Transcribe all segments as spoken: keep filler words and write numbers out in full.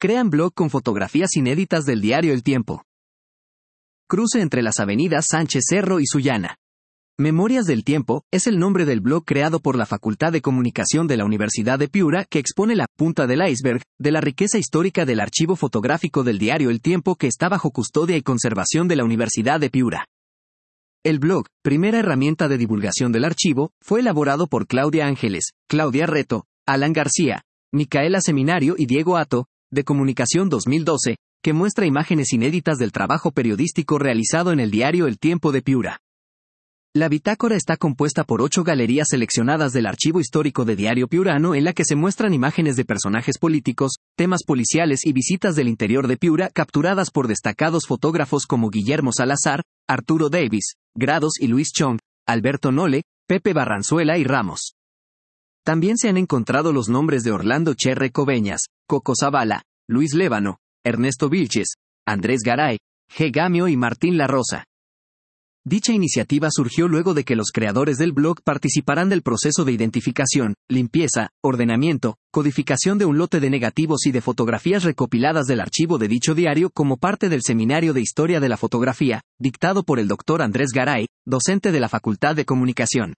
crean blog con fotografías inéditas del diario El Tiempo. Cruce entre las avenidas Sánchez Cerro y Sullana. Memorias del Tiempo es el nombre del blog creado por la Facultad de Comunicación de la Universidad de Piura que expone la punta del iceberg de la riqueza histórica del archivo fotográfico del diario El Tiempo que está bajo custodia y conservación de la Universidad de Piura. El blog, primera herramienta de divulgación del archivo, fue elaborado por Claudia Ángeles, Claudia Reto, Alan García, Micaela Seminario y Diego Atto, de Comunicación dos mil doce, que muestra imágenes inéditas del trabajo periodístico realizado en el diario El Tiempo de Piura. La bitácora está compuesta por ocho galerías seleccionadas del archivo histórico de Diario Piurano en la que se muestran imágenes de personajes políticos, temas policiales y visitas del interior de Piura capturadas por destacados fotógrafos como Guillermo Salazar, Arturo Davis, Grados y Luis Chong, Alberto Nole, Pepe Barranzuela y Ramos. También se han encontrado los nombres de Orlando Cherre Coveñas, Coco Zavala, Luis Lévano, Ernesto Vilches, Andrés Garay, G. Gamio y Martín La Rosa. Dicha iniciativa surgió luego de que los creadores del blog participarán del proceso de identificación, limpieza, ordenamiento, codificación de un lote de negativos y de fotografías recopiladas del archivo de dicho diario como parte del Seminario de Historia de la Fotografía, dictado por el doctor Andrés Garay, docente de la Facultad de Comunicación.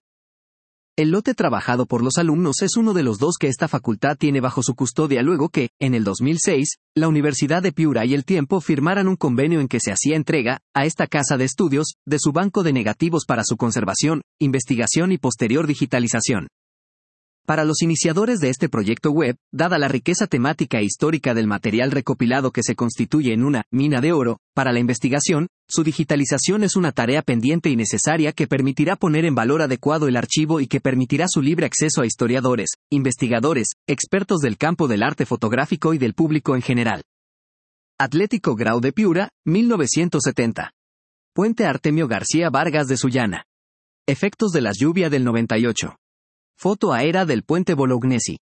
El lote trabajado por los alumnos es uno de los dos que esta facultad tiene bajo su custodia luego que, en el dos mil seis, la Universidad de Piura y El Tiempo firmaran un convenio en que se hacía entrega, a esta casa de estudios, de su banco de negativos para su conservación, investigación y posterior digitalización. Para los iniciadores de este proyecto web, dada la riqueza temática e histórica del material recopilado que se constituye en una mina de oro, para la investigación, su digitalización es una tarea pendiente y necesaria que permitirá poner en valor adecuado el archivo y que permitirá su libre acceso a historiadores, investigadores, expertos del campo del arte fotográfico y del público en general. Atlético Grau de Piura, mil novecientos setenta. Puente Artemio García Vargas de Sullana. Efectos de las lluvias del noventa y ocho. Foto aérea del puente Bolognesi.